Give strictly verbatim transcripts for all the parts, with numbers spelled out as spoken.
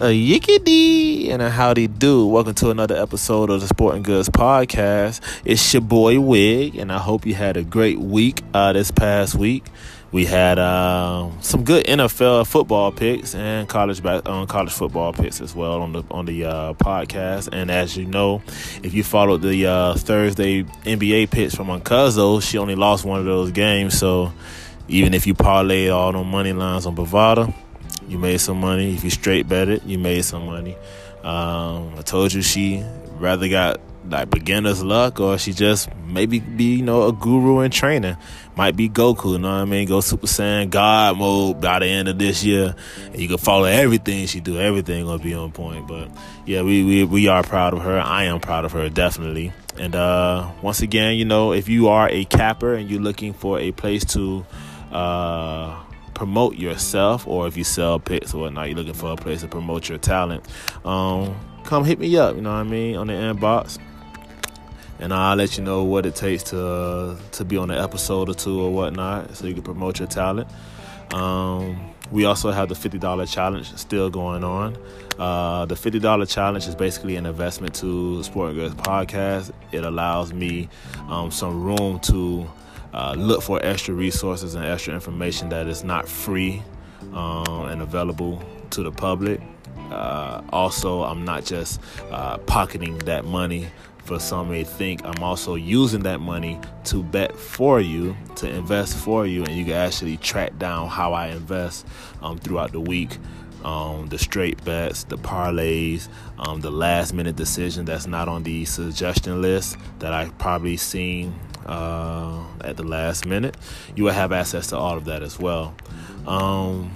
A yickety and a howdy do. Welcome to another episode of the Sporting Goods Podcast. It's your boy Wig, and I hope you had a great week uh, this past week. We had uh, some good N F L football picks and college back on um, college football picks as well on the on the uh, podcast. And as you know, if you followed the uh, Thursday N B A picks from Uncuzzo, she only lost one of those games. So even if you parlay all them money lines on Bovada, you made some money. If you straight bet it, you made some money. Um, I told you she rather got like beginner's luck, or she just maybe be, you know, a guru in training. Might be Goku, you know what I mean? Go Super Saiyan God mode by the end of this year, and you can follow everything she do. Everything gonna be on point. But yeah, we we we are proud of her. I am proud of her, definitely. And uh, once again, you know, if you are a capper and you're looking for a place to uh, promote yourself, or if you sell picks or whatnot, you're looking for a place to promote your talent, um, come hit me up, you know what I mean, on the inbox, and I'll let you know what it takes to uh, to be on an episode or two or whatnot, so you can promote your talent. Um, we also have the fifty dollars challenge still going on. Uh, the fifty dollars challenge is basically an investment to Sporting Goods Podcast. It allows me um, some room to Uh, look for extra resources and extra information that is not free um, and available to the public. Uh, also, I'm not just uh, pocketing that money for some may think. I'm also using that money to bet for you, to invest for you, and you can actually track down how I invest um, throughout the week. Um, the straight bets, the parlays, um, the last minute decision that's not on the suggestion list that I've probably seen uh, at the last minute. You will have access to all of that as well. Um,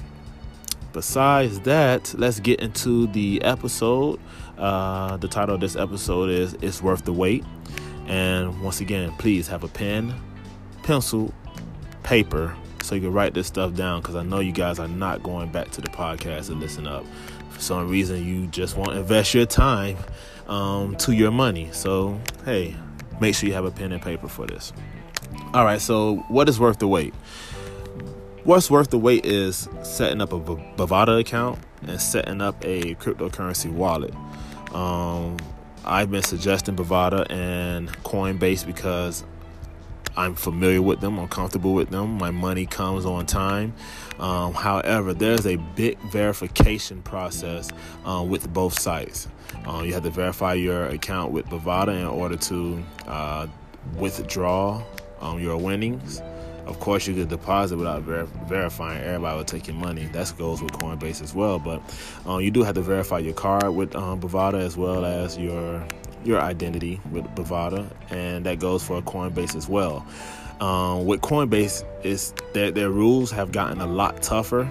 besides that, let's get into the episode. Uh, the title of this episode is It's Worth the Wait. And once again, please have a pen, pencil, paper, so you can write this stuff down, because I know you guys are not going back to the podcast and listen up. For some reason, you just want to invest your time um, to your money. So, hey, make sure you have a pen and paper for this. All right, so what is worth the wait? What's worth the wait is setting up a Bovada account and setting up a cryptocurrency wallet. Um, I've been suggesting Bovada and Coinbase because I'm familiar with them. I'm comfortable with them. My money comes on time. Um, however, there's a big verification process uh, with both sites. Uh, you have to verify your account with Bovada in order to uh, withdraw um, your winnings. Of course, you could deposit without ver- verifying. Everybody will take your money. That goes with Coinbase as well. But um, you do have to verify your card with um, Bovada, as well as your your identity with Bovada, and that goes for Coinbase as well. Um, with Coinbase, is their their rules have gotten a lot tougher,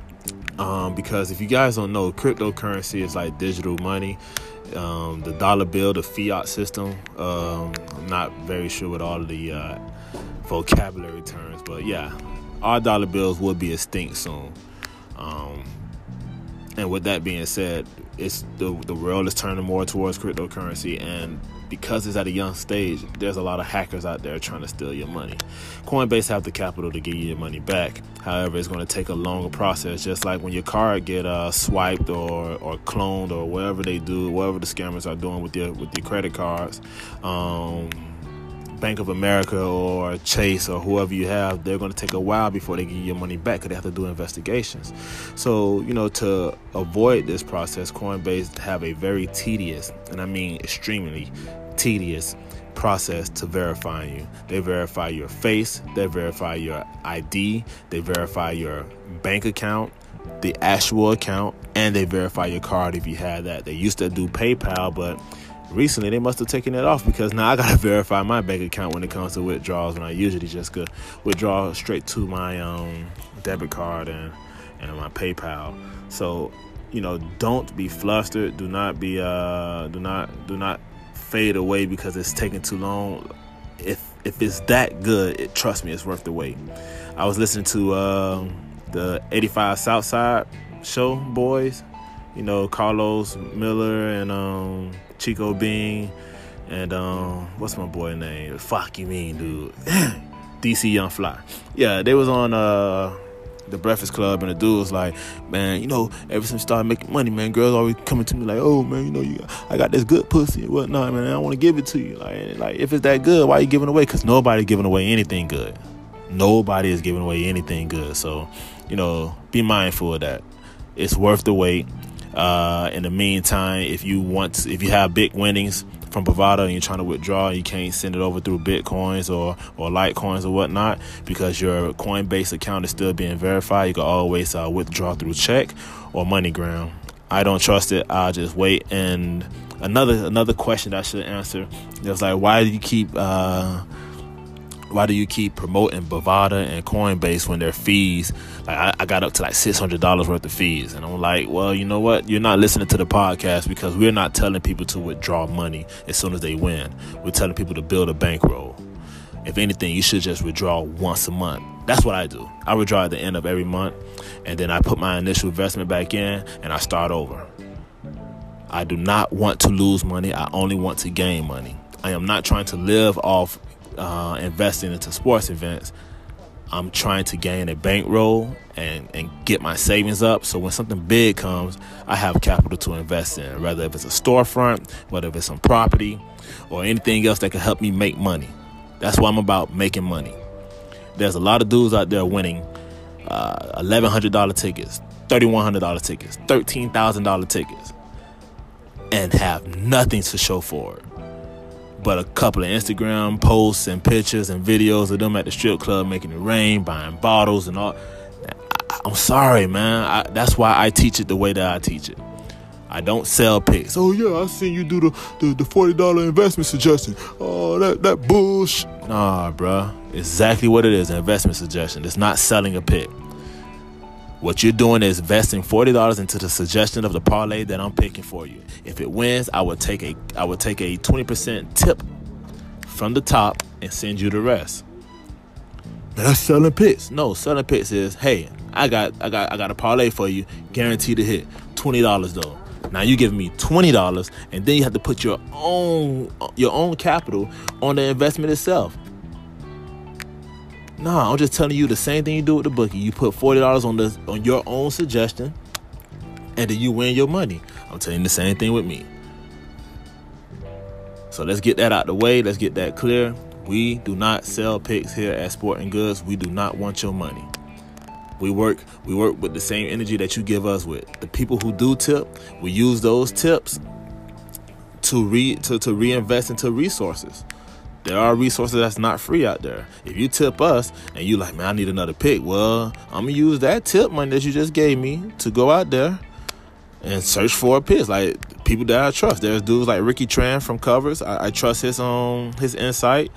um, because if you guys don't know, cryptocurrency is like digital money. Um, the dollar bill, the fiat system. Um, I'm not very sure with all of the uh, vocabulary terms, but yeah, our dollar bills will be extinct soon. Um, and with that being said, it's the the world is turning more towards cryptocurrency, and because it's at a young stage, there's a lot of hackers out there trying to steal your money. Coinbase have the capital to give you your money back. However, it's going to take a longer process, just like when your card get uh, swiped or or cloned or whatever they do, whatever the scammers are doing with your with your credit cards. Um, Bank of America or Chase or whoever you have, they're going to take a while before they give you your money back, because they have to do investigations. So, you know, to avoid this process, Coinbase have a very tedious, and I mean extremely tedious, process to verifying you. They verify your face, they verify your I D, they verify your bank account, the actual account, and they verify your card if you had that. They used to do PayPal, but recently they must have taken it off, because now I gotta verify my bank account when it comes to withdrawals, when I usually just could withdraw straight to my um, debit card and, and my PayPal. So, you know, don't be flustered. Do not be uh, do not do not fade away because it's taking too long. If if it's that good, it, trust me, it's worth the wait. I was listening to uh, the eighty-five Southside show, boys. You know, Carlos Miller and um, Chico Bean and um, what's my boy name? Fuck you mean, dude? D C Young Fly. Yeah, they was on uh, the Breakfast Club, and the dude was like, man, you know, ever since I started making money, man, girls always coming to me like, oh, man, you know, you, I got this good pussy and whatnot, man, I want to give it to you. Like, like, if it's that good, why are you giving away? Because nobody's giving away anything good. Nobody is giving away anything good. So, you know, be mindful of that. It's worth the wait. Uh, in the meantime, if you want, to, if you have big winnings from Bovada and you're trying to withdraw, you can't send it over through Bitcoins or, or Litecoins or whatnot because your Coinbase account is still being verified. You can always uh, withdraw through check or MoneyGram. I don't trust it. I'll just wait. And another another question that I should answer is like, why do you keep uh, why do you keep promoting Bovada and Coinbase when their fees? Like I, I got up to like six hundred dollars worth of fees, and I'm like, well, you know what? You're not listening to the podcast because we're not telling people to withdraw money as soon as they win. We're telling people to build a bankroll. If anything, you should just withdraw once a month. That's what I do. I withdraw at the end of every month, and then I put my initial investment back in, and I start over. I do not want to lose money. I only want to gain money. I am not trying to live off Uh, investing into sports events. I'm trying to gain a bankroll and, and get my savings up. So when something big comes, I have capital to invest in, whether if it's a storefront, whether if it's some property or anything else that can help me make money. That's why I'm about making money. There's a lot of dudes out there winning uh, eleven hundred dollars tickets, thirty-one hundred dollars tickets, thirteen thousand dollars tickets, and have nothing to show for it but a couple of Instagram posts and pictures and videos of them at the strip club making it rain, buying bottles and all. I, I'm sorry, man. I, that's why I teach it the way that I teach it. I don't sell pics. Oh, yeah, I seen you do the, the, the forty dollars investment suggestion. Oh, that, that bullshit. Nah, bruh. Exactly what it is, an investment suggestion. It's not selling a pic. What you're doing is investing forty dollars into the suggestion of the parlay that I'm picking for you. If it wins, I would take a I would take a twenty percent tip from the top and send you the rest. Man, that's selling picks. No, selling picks is, hey, I got I got I got a parlay for you, guaranteed to hit. twenty dollars though. Now you give me twenty dollars, and then you have to put your own your own capital on the investment itself. Nah, I'm just telling you the same thing you do with the bookie. You put forty dollars on the on your own suggestion, and then you win your money. I'm telling you the same thing with me. So let's get that out the way. Let's get that clear. We do not sell picks here at Sporting Goods. We do not want your money. We work we work with the same energy that you give us with. The people who do tip, we use those tips to re to, to reinvest into resources. There are resources that's not free out there. If you tip us and you like, man, I need another pick. Well, I'm going to use that tip money that you just gave me to go out there and search for a pick. Like people that I trust. There's dudes like Ricky Tran from Covers. I, I trust his um his insight.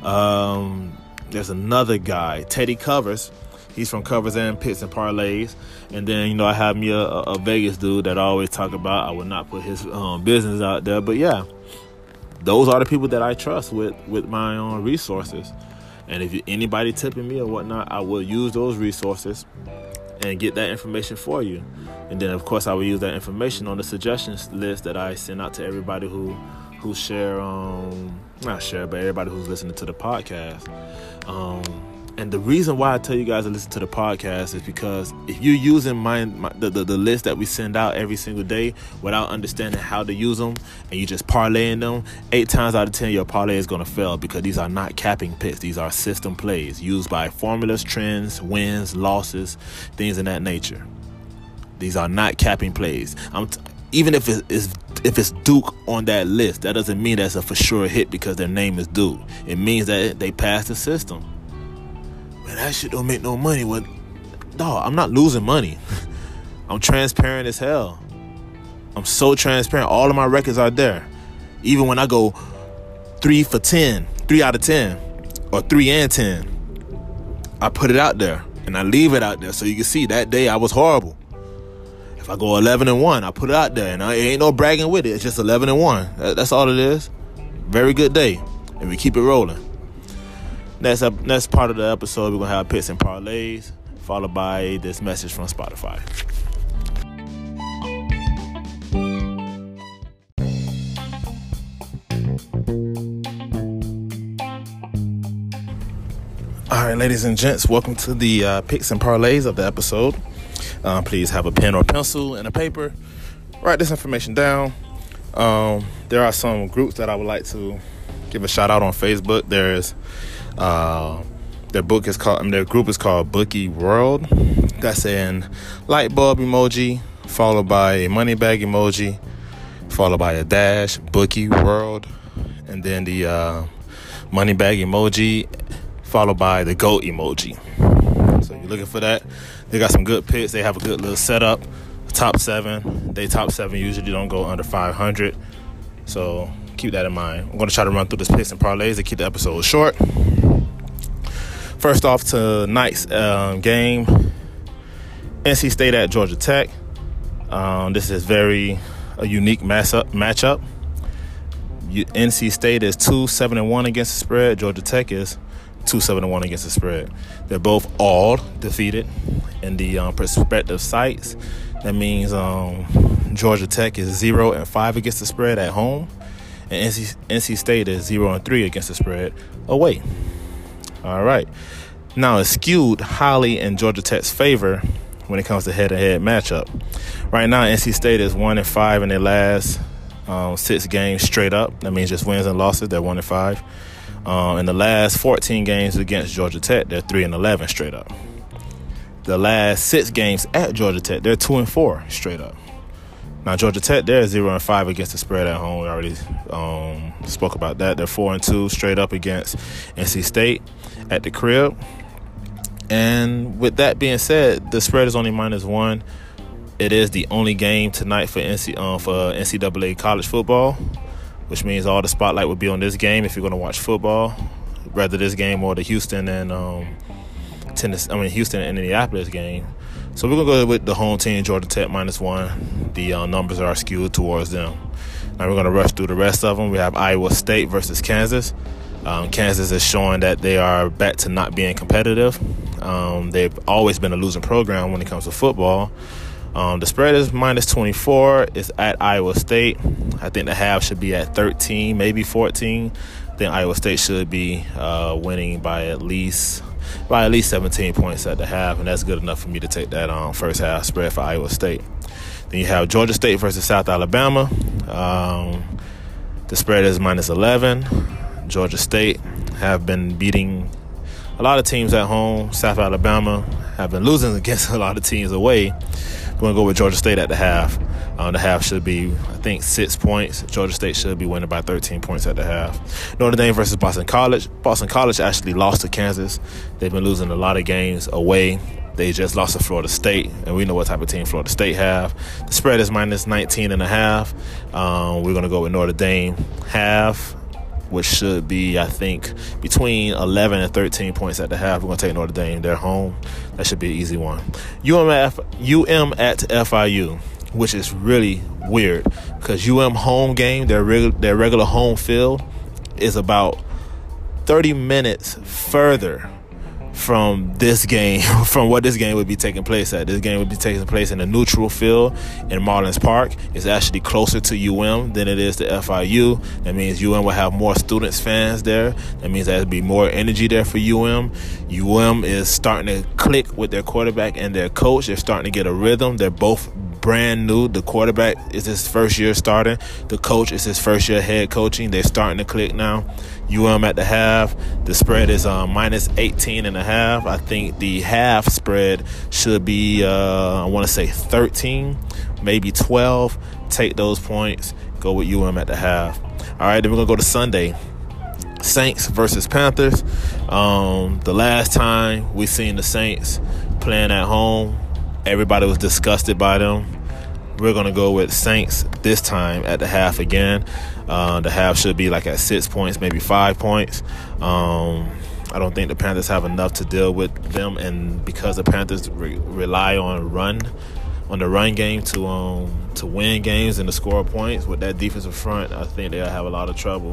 Um, there's another guy, Teddy Covers. He's from Covers and Picks and Parlays. And then, you know, I have me a, a Vegas dude that I always talk about. I would not put his um, business out there. But, yeah. Those are the people that I trust with, with my own resources. And if you, anybody tipping me or whatnot, I will use those resources and get that information for you. And then, of course, I will use that information on the suggestions list that I send out to everybody who who share, um, not share, but everybody who's listening to the podcast. Um, and the reason why I tell you guys to listen to the podcast is because if you're using my, my the, the, the list that we send out every single day without understanding how to use them, and you just parlaying them, eight times out of ten your parlay is going to fail because these are not capping picks. These are system plays used by formulas, trends, wins, losses, things of that nature. These are not capping plays. I'm t- even if it is if it's Duke on that list, that doesn't mean that's a for sure hit because their name is Duke. It means that they passed the system. Man, that shit don't make no money. What? Dog, I'm not losing money. I'm transparent as hell. I'm so transparent. All of my records are there. Even when I go three for ten, three out of ten, or three and ten, I put it out there and I leave it out there so you can see that day I was horrible. If I go eleven and one, I put it out there and I ain't no bragging with it. It's just eleven and one. That's all it is. Very good day, and we keep it rolling. Next up, next part of the episode, we're gonna have picks and parlays, followed by this message from Spotify. All right, ladies and gents, welcome to the uh, picks and parlays of the episode. Um, please have a pen or pencil and a paper. Write this information down. Um, there are some groups that I would like to give a shout out on Facebook. There's uh, their book is called, I mean, their group is called Bookie World. That's an light bulb emoji followed by a money bag emoji followed by a dash, Bookie World, and then the uh, money bag emoji followed by the goat emoji. So you're looking for that. They got some good picks. They have a good little setup. Top seven. They top seven usually don't go under five hundred. So keep that in mind. I'm going to try to run through this picks and parlays to keep the episode short. First off, tonight's um, game, N C State at Georgia Tech. Um, this is very a unique matchup. matchup. N C State is two seven and one against the spread. Georgia Tech is two seven and one against the spread. They're both all defeated in the um, prospective sites. That means um, Georgia Tech is zero and five against the spread at home, and N C, N C State is zero and three against the spread away. All right. Now it's skewed highly in Georgia Tech's favor when it comes to head-to-head matchup. Right now, N C State is one and five in their last um, six games straight up. That means just wins and losses. They're one and five. Um, in the last fourteen games against Georgia Tech, they're three and eleven straight up. The last six games at Georgia Tech, they're two and four straight up. Now Georgia Tech, they're zero and five against the spread at home. We already um, spoke about that. They're four and two straight up against N C State at the crib. And with that being said, the spread is only minus one. It is the only game tonight for N C um, for N C double A college football, which means all the spotlight will be on this game if you're going to watch football, rather this game or the Houston and um, Tennessee, I mean Houston and Indianapolis game. So we're going to go with the home team, Georgia Tech, minus one. The uh, numbers are skewed towards them. Now we're going to rush through the rest of them. We have Iowa State versus Kansas. Um, Kansas is showing that they are back to not being competitive. Um, they've always been a losing program when it comes to football. Um, the spread is minus twenty-four. It's at Iowa State. I think the half should be at thirteen, maybe fourteen. I think Iowa State should be uh, winning by at least by at least seventeen points at the half, and that's good enough for me to take that um, first half spread for Iowa State. Then you have Georgia State versus South Alabama. Um, the spread is minus eleven. Georgia State have been beating a lot of teams at home. South Alabama have been losing against a lot of teams away. We're going to go with Georgia State at the half. Uh, the half should be, I think, six points. Georgia State should be winning by thirteen points at the half. Notre Dame versus Boston College. Boston College actually lost to Kansas. They've been losing a lot of games away. They just lost to Florida State, and we know what type of team Florida State have. The spread is minus nineteen and a half. Um, we're going to go with Notre Dame half, which should be, I think, between eleven and thirteen points at the half. We're going to take Notre Dame. They're home. That should be an easy one. U M, F, U M at F I U, which is really weird because U M home game, their, reg- their regular home field, is about thirty minutes further from this game, from what this game would be taking place at. This game would be taking place in a neutral field in Marlins Park. It's actually closer to U M than it is to F I U. That means U M will have more students, fans there. That means there'll be more energy there for U M. U M is starting to click with their quarterback and their coach. They're starting to get a rhythm. They're both brand new. The quarterback is his first year starting. The coach is his first year head coaching. They're starting to click now. U M at the half. The spread is uh, minus eighteen and a half. I think the half spread should be, uh, I want to say thirteen, maybe twelve. Take those points. Go with U M at the half. All right, then we're going to go to Sunday. Saints versus Panthers. Um, the last time we seen the Saints playing at home, everybody was disgusted by them. We're going to go with Saints this time at the half again. Uh, the half should be like at six points, maybe five points. Um, I don't think the Panthers have enough to deal with them, and because the Panthers re- rely on run, on the run game to um to win games and to score points with that defensive front, I think they'll have a lot of trouble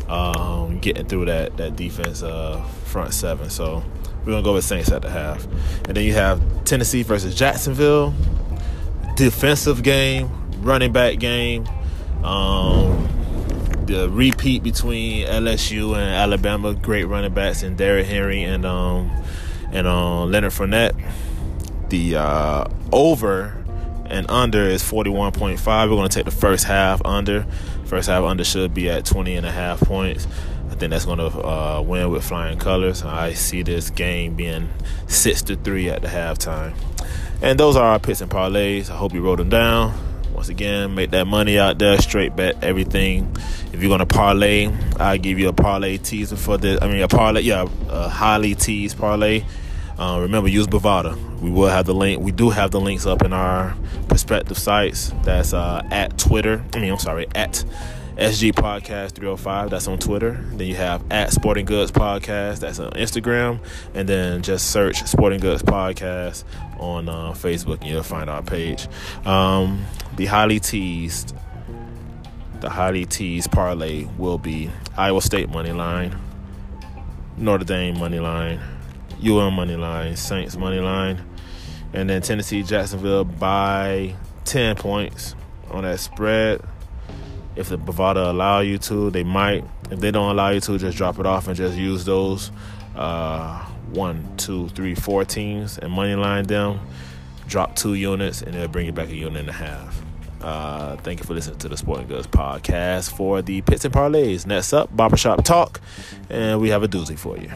um, getting through that that defense uh, front seven. So we're gonna go with Saints at the half, and then you have Tennessee versus Jacksonville. Defensive game, running back game. Um, the repeat between L S U and Alabama, great running backs, and Derrick Henry and um and um Leonard Fournette. The uh, over and under is forty-one point five. We're going to take the first half under. First half under should be at twenty and a half points. I think that's going to uh, win with flying colors. I see this game being six to three at the halftime. And those are our picks and parlays. I hope you wrote them down. Once again, make that money out there. Straight bet everything. If you're going to parlay, I'll give you a parlay teaser for this. I mean, a parlay, yeah, a highly teased parlay. Uh, remember, use Bovada. We will have the link. We do have the links up in our prospective sites. That's uh, at Twitter. I mean, I'm sorry, at S G Podcast three oh five. That's on Twitter. Then you have at Sporting Goods Podcast. That's on Instagram. And then just search Sporting Goods Podcast on uh, Facebook, and you'll find our page. Um, the highly teased, the highly teased parlay will be Iowa State money line, Notre Dame money line, U M money line, Saints money line, and then Tennessee Jacksonville by ten points on that spread. If the Bovada allow you to, they might. If they don't allow you to, just drop it off and just use those uh, one, two, three, four teams and money line them. Drop two units, and they'll bring you back a unit and a half. Uh, thank you for listening to the Sporting Goods Podcast for the picks and parlays. Next up, Barbershop Talk, and we have a doozy for you.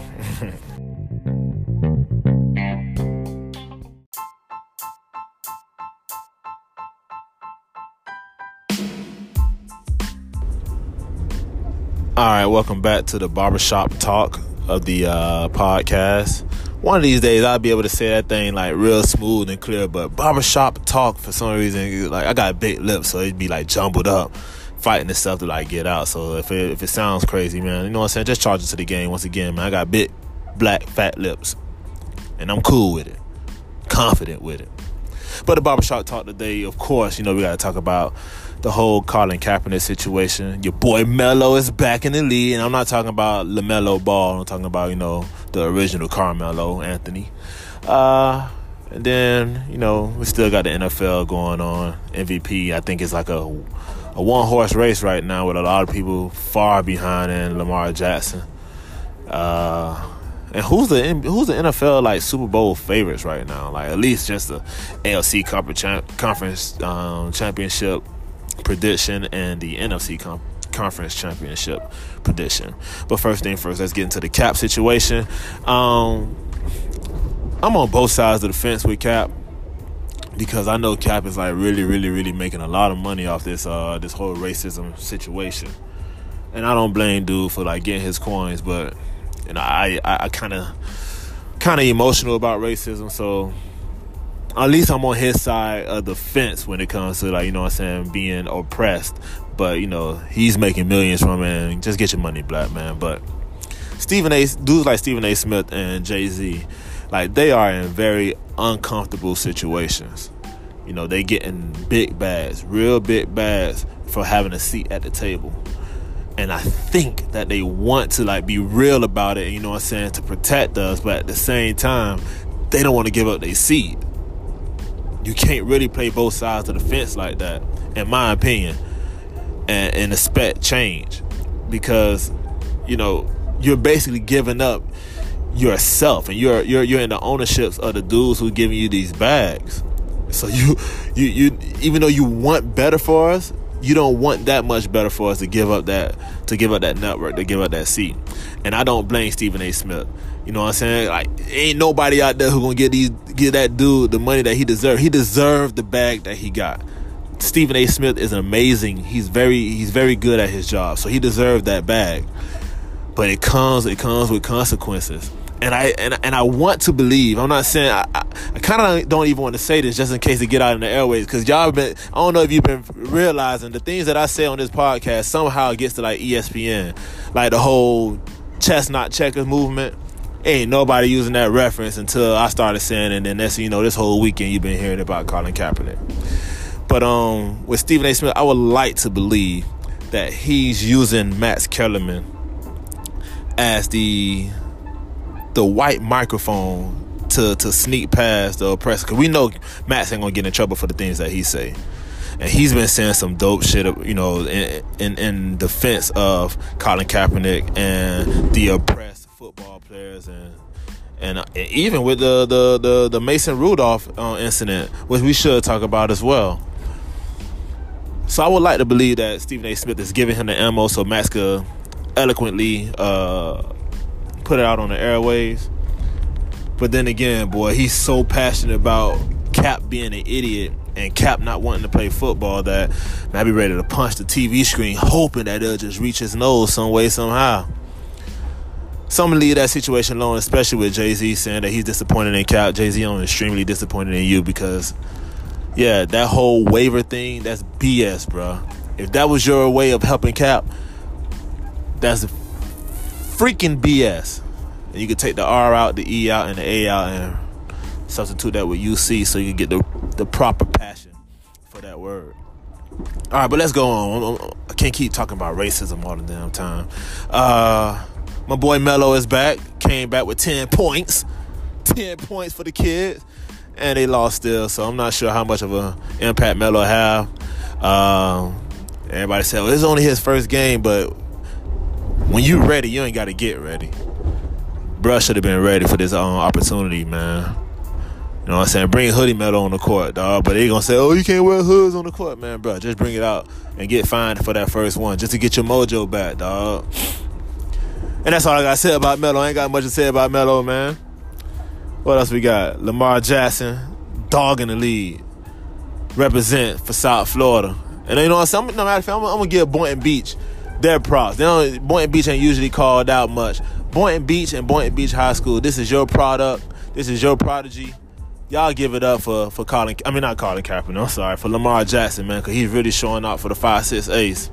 All right, welcome back to the Barbershop Talk of the uh, podcast. One of these days, I'll be able to say that thing like real smooth and clear, but Barbershop Talk, for some reason, like I got big lips, so it'd be like jumbled up, fighting this stuff to like get out. So if it, if it sounds crazy, man, you know what I'm saying? Just charge it to the game once again, man. I got big, black, fat lips, and I'm cool with it, confident with it. But the Barbershop Talk today, of course, you know, we got to talk about the whole Colin Kaepernick situation. Your boy Melo is back in the league, and I'm not talking about LaMelo Ball. I'm talking about, you know, the original Carmelo Anthony. Uh, and then, you know, we still got the N F L going on. M V P, I think, is like a a one-horse race right now with a lot of people far behind in Lamar Jackson. Uh, and who's the who's the N F L like Super Bowl favorites right now? Like at least just the A F C Conference um, Championship prediction and the N F C com- Conference Championship prediction. But first thing first, let's get into the Cap situation. Um, I'm on both sides of the fence with Cap because I know Cap is like really, really, really making a lot of money off this uh, this whole racism situation, and I don't blame dude for like getting his coins, but you know I I kind of kind of emotional about racism, so at least I'm on his side of the fence when it comes to, like, you know what I'm saying, being oppressed. But, you know, he's making millions from it, and just get your money, black man. But Stephen A. dudes like Stephen A. Smith and Jay-Z, like, they are in very uncomfortable situations. You know, they getting big bags, real big bags for having a seat at the table. And I think that they want to, like, be real about it, you know what I'm saying, to protect us. But at the same time, they don't want to give up their seat. You can't really play both sides of the fence like that, in my opinion, and, and expect change, because, you know, you're basically giving up yourself, and you're you're you're in the ownerships of the dudes who are giving you these bags. So you you you even though you want better for us, you don't want that much better for us to give up that to give up that network, to give up that seat. And I don't blame Stephen A. Smith. You know what I'm saying? Like, ain't nobody out there who gonna get these give that dude the money that he deserved. He deserved the bag that he got. Stephen A. Smith is amazing. He's very he's very good at his job, so he deserved that bag. But it comes it comes with consequences. And I and and I want to believe. I'm not saying. I, I, I kind of don't even want to say this just in case it get out in the airways, because y'all been. I don't know if you've been realizing the things that I say on this podcast somehow gets to like E S P N, like the whole chestnut checkers movement. Ain't nobody using that reference until I started saying it, and then that's, you know, this whole weekend you've been hearing about Colin Kaepernick. But um, with Stephen A. Smith, I would like to believe that he's using Max Kellerman as the the white microphone to to sneak past the oppressor, because we know Max ain't gonna get in trouble for the things that he say. And he's been saying some dope shit, you know, in, in, in defense of Colin Kaepernick and the oppressed football players, and and, and even with the, the, the, the Mason Rudolph uh, incident, which we should talk about as well. So I would like to believe that Stephen A. Smith is giving him the ammo so Max could eloquently uh, put it out on the airwaves. But then again, boy, he's so passionate about Cap being an idiot and Cap not wanting to play football that man, I be ready to punch the T V screen, hoping that it'll just reach his nose some way, somehow. So I'm going to leave that situation alone, especially with Jay-Z saying that he's disappointed in Cap. Jay-Z, I'm extremely disappointed in you because, yeah, that whole waiver thing, that's B S, bro. If that was your way of helping Cap, that's freaking B S. And you could take the R out, the E out, and the A out and substitute that with U C so you can get the, the proper passion for that word. All right, but let's go on. I can't keep talking about racism all the damn time. Uh, my boy Melo is back. Came back with ten points. ten points for the kids. And they lost still, so I'm not sure how much of an impact Melo have. Um, everybody said, well, this is only his first game, but when you ready, you ain't got to get ready. Bruh should have been ready for this um, opportunity, man. You know what I'm saying? Bring Hoodie Melo on the court, dog. But they going to say, oh, you can't wear hoods on the court, man, bruh. Just bring it out and get fined for that first one just to get your mojo back, dog. And that's all I got to say about Melo. I ain't got much to say about Melo, man. What else we got? Lamar Jackson, dog in the lead, represent for South Florida. And you know what I'm saying? No matter if I'm, I'm going to give Boynton Beach their props. They don't, Boynton Beach ain't usually called out much. Boynton Beach and Boynton Beach High School, this is your product. This is your prodigy. Y'all give it up for, for Colin, I mean not Colin Kaepernick, I'm sorry, for Lamar Jackson, man, because he's really showing out for the five six ace.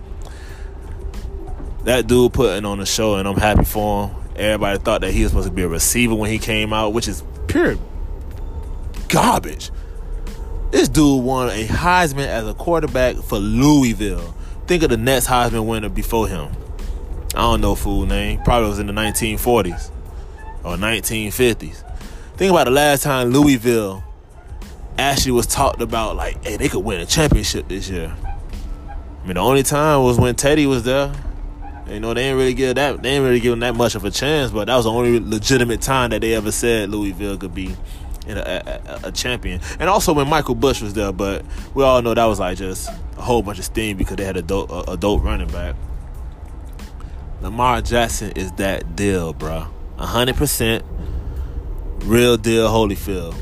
That dude putting on a show, and I'm happy for him. Everybody thought that he was supposed to be a receiver when he came out, which is pure garbage. This dude won a Heisman as a quarterback for Louisville. Think of the next Heisman winner before him. I don't know fool name. Probably was in the nineteen forties or nineteen fifties. Think about the last time Louisville actually was talked about like, hey, they could win a championship this year. I mean, the only time was when Teddy was there. You know, they didn't really give that. They didn't really give him that much of a chance. But that was the only legitimate time that they ever said Louisville could be in a, a, a champion. And also when Michael Bush was there. But we all know that was like just a whole bunch of steam because they had a dope, a, a dope running back. Lamar Jackson is that deal, bro. A hundred percent real deal, Holyfield.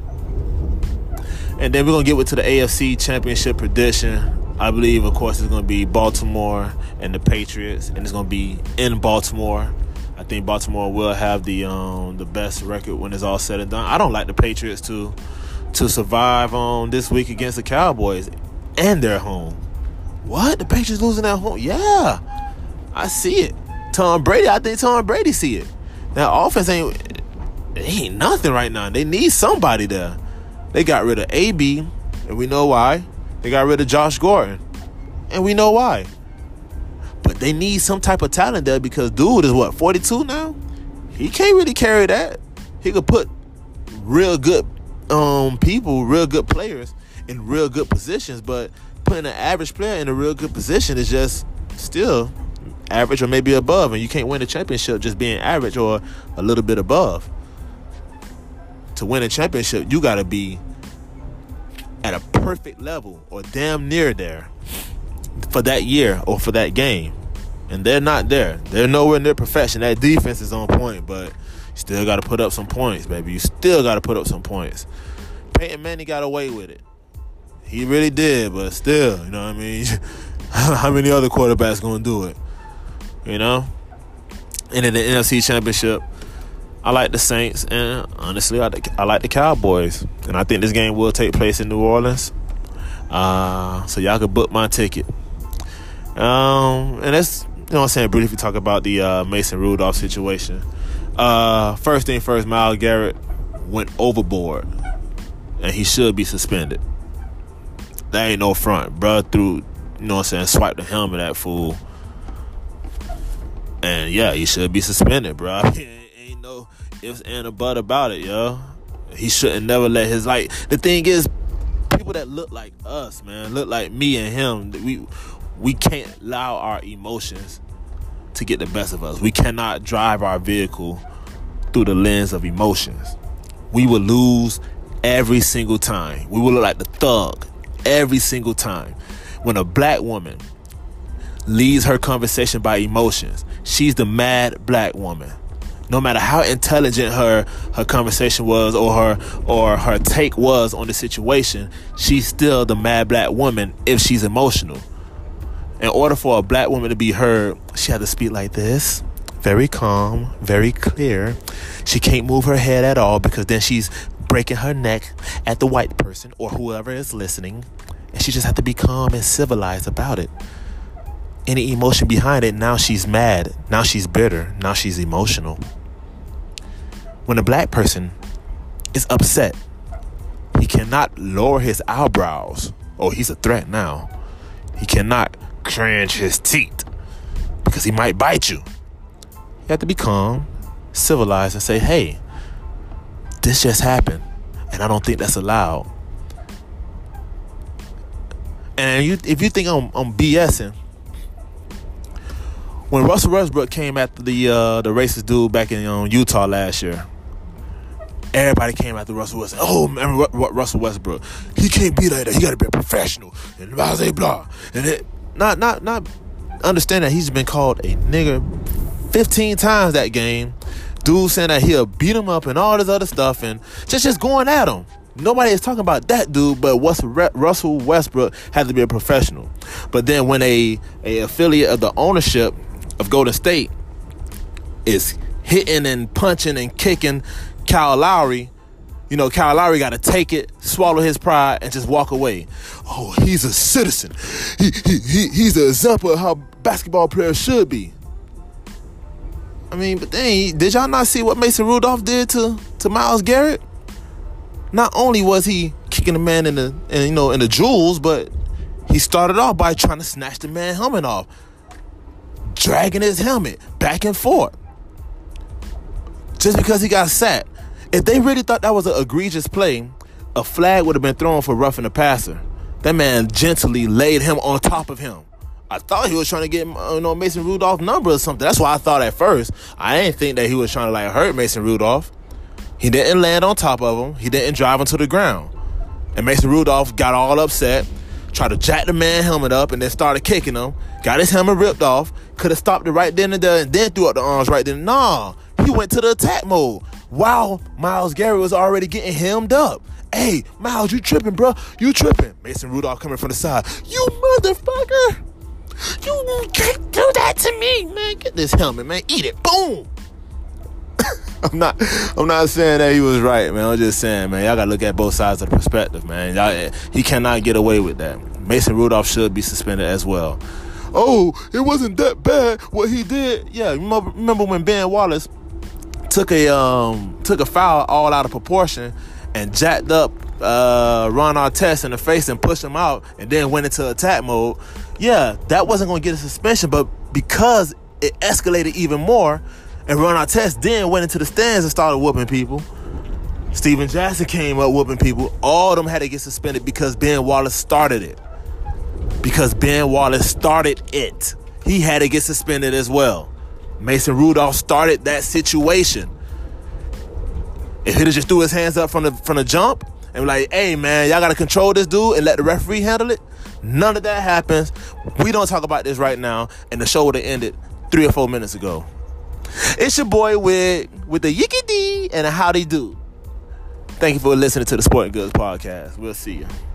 And then we're gonna get into the A F C Championship prediction. I believe, of course, it's going to be Baltimore and the Patriots, and it's going to be in Baltimore. I think Baltimore will have the um, the best record when it's all said and done. I don't like the Patriots to to survive on um, this week against the Cowboys, and they're home. What? The Patriots losing at home? Yeah, I see it. Tom Brady, I think Tom Brady see it. That offense ain't it ain't nothing right now. They need somebody there. They got rid of A B, and we know why. They got rid of Josh Gordon, and we know why. But they need some type of talent there because dude is, what, forty-two now? He can't really carry that. He could put real good um, people, real good players in real good positions, but putting an average player in a real good position is just still average or maybe above, and you can't win a championship just being average or a little bit above. To win a championship, you got to be at a perfect level or damn near there for that year or for that game. And they're not there. They're nowhere near perfection. That defense is on point, but you still got to put up some points, baby. You still got to put up some points. Peyton Manning got away with it. He really did, but still, you know what I mean? How many other quarterbacks going to do it? You know? And in the N F C Championship, I like the Saints, and honestly, I, I like the Cowboys. And I think this game will take place in New Orleans. Uh, so y'all can book my ticket. Um, and that's, you know what I'm saying, briefly talk about the uh, Mason Rudolph situation. Uh, first thing first, Myles Garrett went overboard, and he should be suspended. That ain't no front. Bruh threw, you know what I'm saying, swiped the helmet at fool. And yeah, he should be suspended, bro. Ain't no ifs and a but about it, yo. He shouldn't never let his, like, the thing is, people that look like us, man, look like me and him, we we can't allow our emotions to get the best of us. We cannot drive our vehicle through the lens of emotions. We will lose every single time. We will look like the thug every single time. When a black woman leads her conversation by emotions, she's the mad black woman. No matter how intelligent her her conversation was or her or her take was on the situation, she's still the mad black woman if she's emotional. In order for a black woman to be heard, she had to speak like this, very calm, very clear. She can't move her head at all because then she's breaking her neck at the white person or whoever is listening. And she just has to be calm and civilized about it. Any emotion behind it, now she's mad, now she's bitter, now she's emotional. When a black person is upset, he cannot lower his eyebrows. Oh, he's a threat now. He cannot clench his teeth because he might bite you. You have to be calm, civilized, and say, hey, this just happened, and I don't think that's allowed. And you, if you think I'm, I'm BSing, when Russell Westbrook came after the uh, the racist dude back in um, Utah last year, everybody came after Russell Westbrook. Oh, man, Russell Westbrook, he can't be like that. He got to be a professional. And blah, blah, blah. And it, not, not, not understand that he's been called a nigger fifteen times that game. Dude saying that he'll beat him up and all this other stuff and just, just going at him. Nobody is talking about that dude, but Russell Westbrook has to be a professional. But then when a, a affiliate of the ownership of Golden State is hitting and punching and kicking Kyle Lowry, you know, Kyle Lowry got to take it, swallow his pride, and just walk away. Oh, he's a citizen. He, he, he he's an example of how basketball players should be. I mean, but then, did y'all not see what Mason Rudolph did to, to Myles Garrett? Not only was he kicking the man in the, in, you know, in the jewels, but he started off by trying to snatch the man's helmet off, dragging his helmet back and forth, just because he got sacked. If they really thought that was an egregious play, a flag would have been thrown for roughing the passer. That man gently laid him on top of him. I thought he was trying to get, you know, Mason Rudolph's number or something. That's why I thought at first. I didn't think that he was trying to like hurt Mason Rudolph. He didn't land on top of him. He didn't drive him to the ground. And Mason Rudolph got all upset, tried to jack the man's helmet up, and then started kicking him. Got his helmet ripped off. Could have stopped it right then and there, and then threw up the arms right then. Nah, he went to the attack mode while Myles Garrett was already getting hemmed up. Hey, Myles, you tripping, bro? You tripping. Mason Rudolph coming from the side. You motherfucker. You can't do that to me, man. Get this helmet, man. Eat it. Boom. I'm not I'm not saying that he was right, man. I'm just saying, man, y'all gotta look at both sides of the perspective, man. Y'all, he cannot get away with that. Mason Rudolph should be suspended as well. Oh, it wasn't that bad what he did. Yeah, remember, remember when Ben Wallace took a um took a foul all out of proportion and jacked up uh, Ron Artest in the face and pushed him out and then went into attack mode. Yeah, that wasn't going to get a suspension, but because it escalated even more and Ron Artest then went into the stands and started whooping people, Steven Jackson came up whooping people, all of them had to get suspended because Ben Wallace started it. Because Ben Wallace started it. He had to get suspended as well. Mason Rudolph started that situation. If he'd have just threw his hands up from the from the jump and be like, hey, man, y'all got to control this dude and let the referee handle it, none of that happens. We don't talk about this right now, and the show would have ended three or four minutes ago. It's your boy Wig with the Yicky D and a Howdy Do. Thank you for listening to the Sporting Goods Podcast. We'll see you.